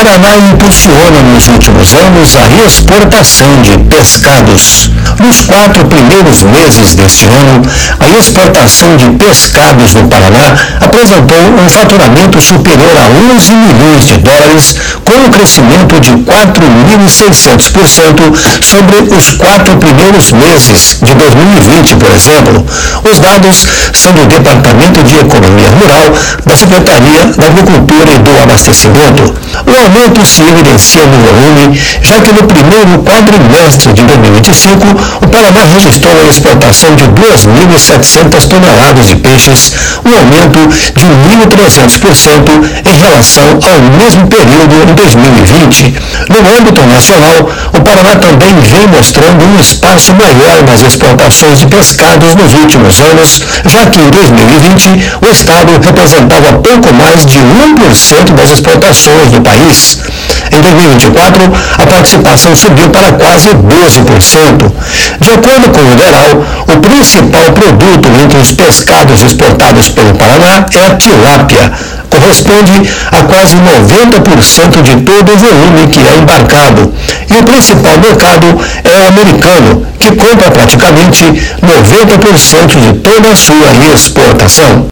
Paraná impulsiona nos últimos anos a exportação de pescados. Nos 4 primeiros meses deste ano, a exportação de pescados no Paraná apresentou um faturamento superior a 11 milhões de dólares, com um crescimento de 4.600% sobre os 4 primeiros meses de 2020, por exemplo. Os dados são do Departamento de Economia Rural da Secretaria da Agricultura e do Abastecimento. O aumento se evidencia no volume, já que no primeiro quadrimestre de 2025, o Paraná registrou a exportação de 2.700 toneladas de peixes, um aumento de 1.300% em relação ao mesmo período em 2020. No âmbito nacional, o Paraná também vem mostrando um espaço maior nas exportações de pescados nos últimos anos, já que em 2020 o estado representava pouco mais de 1% das exportações do país. Em 2024, a participação subiu para quase 12%. De acordo com o DERAL, o principal produto entre os pescados exportados pelo Paraná é a tilápia. Corresponde a quase 90% de todo o volume que é embarcado. E o principal mercado é o americano, que compra praticamente 90% de toda a sua exportação.